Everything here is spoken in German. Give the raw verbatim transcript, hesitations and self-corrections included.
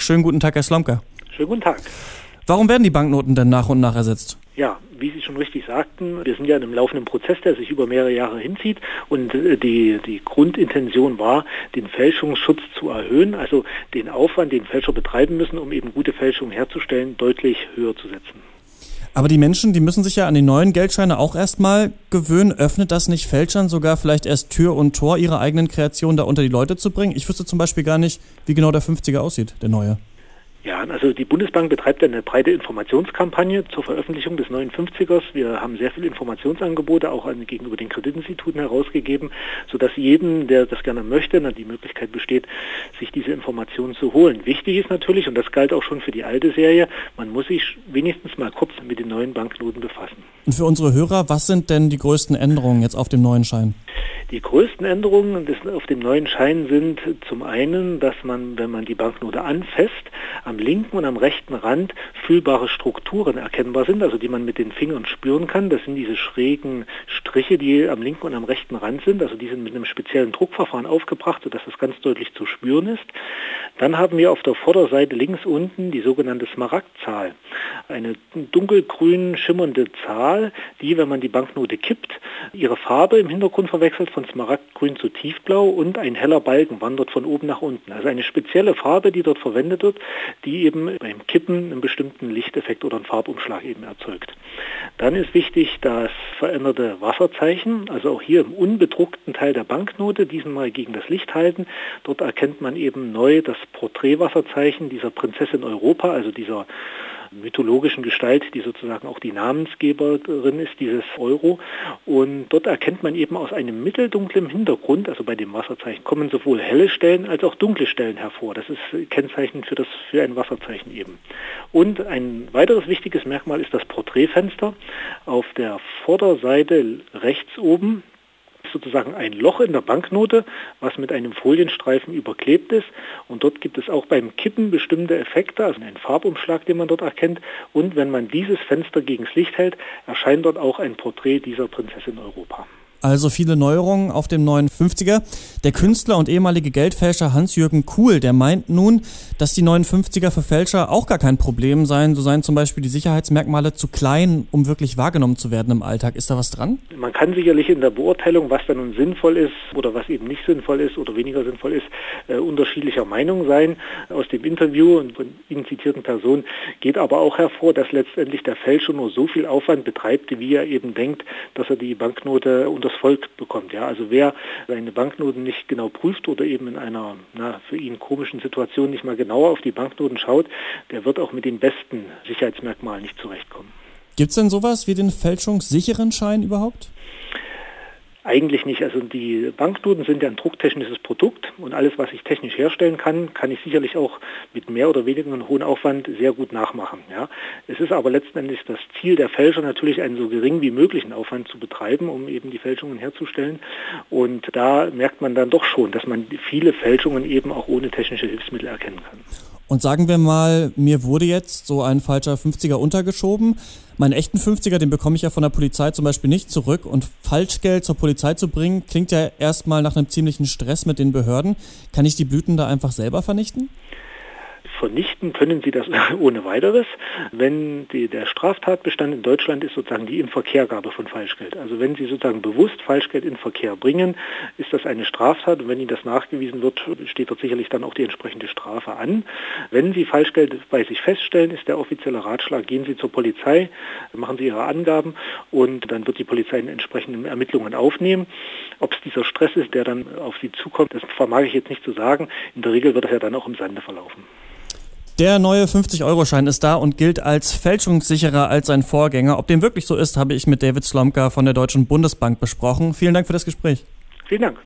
Schönen guten Tag, Herr Slomka. Schönen guten Tag. Warum werden die Banknoten denn nach und nach ersetzt? Ja, wie Sie schon richtig sagten, wir sind ja in einem laufenden Prozess, der sich über mehrere Jahre hinzieht und die, die Grundintention war, den Fälschungsschutz zu erhöhen, also den Aufwand, den Fälscher betreiben müssen, um eben gute Fälschungen herzustellen, deutlich höher zu setzen. Aber die Menschen, die müssen sich ja an die neuen Geldscheine auch erstmal gewöhnen. Öffnet das nicht Fälschern sogar vielleicht erst Tür und Tor, ihre eigenen Kreationen da unter die Leute zu bringen? Ich wüsste zum Beispiel gar nicht, wie genau der fünfziger aussieht, der neue. Ja, also die Bundesbank betreibt eine breite Informationskampagne zur Veröffentlichung des neuen fünfzigers. Wir haben sehr viele Informationsangebote auch an, gegenüber den Kreditinstituten herausgegeben, sodass jedem, der das gerne möchte, die Möglichkeit besteht, sich diese Informationen zu holen. Wichtig ist natürlich, und das galt auch schon für die alte Serie, man muss sich wenigstens mal kurz mit den neuen Banknoten befassen. Und für unsere Hörer, was sind denn die größten Änderungen jetzt auf dem neuen Schein? Die größten Änderungen auf dem neuen Schein sind zum einen, dass man, wenn man die Banknote anfasst, am linken und am rechten Rand fühlbare Strukturen erkennbar sind, also die man mit den Fingern spüren kann. Das sind diese schrägen Striche, die am linken und am rechten Rand sind. Also die sind mit einem speziellen Druckverfahren aufgebracht, sodass das ganz deutlich zu spüren ist. Dann haben wir auf der Vorderseite links unten die sogenannte Smaragdzahl. Eine dunkelgrün schimmernde Zahl, die, wenn man die Banknote kippt, ihre Farbe im Hintergrund verwechselt von Smaragdgrün zu Tiefblau und ein heller Balken wandert von oben nach unten. Also eine spezielle Farbe, die dort verwendet wird, die eben beim Kippen einen bestimmten Lichteffekt oder einen Farbumschlag eben erzeugt. Dann ist wichtig das veränderte Wasserzeichen, also auch hier im unbedruckten Teil der Banknote, diesen mal gegen das Licht halten. Dort erkennt man eben neu das Porträtwasserzeichen dieser Prinzessin Europa, also dieser mythologischen Gestalt, die sozusagen auch die Namensgeberin ist, dieses Euro. Und dort erkennt man eben aus einem mitteldunklen Hintergrund, also bei dem Wasserzeichen, kommen sowohl helle Stellen als auch dunkle Stellen hervor. Das ist Kennzeichen für, das, für ein Wasserzeichen eben. Und ein weiteres wichtiges Merkmal ist das Porträtfenster. Auf der Vorderseite rechts oben sozusagen ein Loch in der Banknote, was mit einem Folienstreifen überklebt ist. Und dort gibt es auch beim Kippen bestimmte Effekte, also einen Farbumschlag, den man dort erkennt. Und wenn man dieses Fenster gegen das Licht hält, erscheint dort auch ein Porträt dieser Prinzessin Europa. Also viele Neuerungen auf dem neuen fünfziger. Der Künstler und ehemalige Geldfälscher Hans-Jürgen Kuhl, der meint nun, dass die neuen fünfziger für Fälscher auch gar kein Problem seien. So seien zum Beispiel die Sicherheitsmerkmale zu klein, um wirklich wahrgenommen zu werden im Alltag. Ist da was dran? Man kann sicherlich in der Beurteilung, was da nun sinnvoll ist oder was eben nicht sinnvoll ist oder weniger sinnvoll ist, äh, unterschiedlicher Meinung sein. Aus dem Interview und von Ihnen zitierten Personen geht aber auch hervor, dass letztendlich der Fälscher nur so viel Aufwand betreibt, wie er eben denkt, dass er die Banknote unter das Volk bekommt. Ja, also wer seine Banknoten nicht genau prüft oder eben in einer na, für ihn komischen Situation nicht mal genauer auf die Banknoten schaut, der wird auch mit den besten Sicherheitsmerkmalen nicht zurechtkommen. Gibt es denn sowas wie den fälschungssicheren Schein überhaupt? Eigentlich nicht. Also die Banknoten sind ja ein drucktechnisches Produkt und alles, was ich technisch herstellen kann, kann ich sicherlich auch mit mehr oder weniger einem hohen Aufwand sehr gut nachmachen. Ja. Es ist aber letztendlich das Ziel der Fälscher natürlich, einen so gering wie möglichen Aufwand zu betreiben, um eben die Fälschungen herzustellen. Und da merkt man dann doch schon, dass man viele Fälschungen eben auch ohne technische Hilfsmittel erkennen kann. Und sagen wir mal, mir wurde jetzt so ein falscher fünfziger untergeschoben. Meinen echten fünfziger, den bekomme ich ja von der Polizei zum Beispiel nicht zurück. Und Falschgeld zur Polizei zu bringen, klingt ja erstmal nach einem ziemlichen Stress mit den Behörden. Kann ich die Blüten da einfach selber vernichten? Vernichten können Sie das ohne weiteres, wenn die, der Straftatbestand in Deutschland ist sozusagen die Inverkehrgabe von Falschgeld. Also wenn Sie sozusagen bewusst Falschgeld in Verkehr bringen, ist das eine Straftat und wenn Ihnen das nachgewiesen wird, steht dort sicherlich dann auch die entsprechende Strafe an. Wenn Sie Falschgeld bei sich feststellen, ist der offizielle Ratschlag, gehen Sie zur Polizei, machen Sie Ihre Angaben und dann wird die Polizei in entsprechenden Ermittlungen aufnehmen. Ob es dieser Stress ist, der dann auf Sie zukommt, das vermag ich jetzt nicht zu sagen. In der Regel wird das ja dann auch im Sande verlaufen. Der neue fünfzig-Euro-Schein ist da und gilt als fälschungssicherer als sein Vorgänger. Ob dem wirklich so ist, habe ich mit David Slomka von der Deutschen Bundesbank besprochen. Vielen Dank für das Gespräch. Vielen Dank.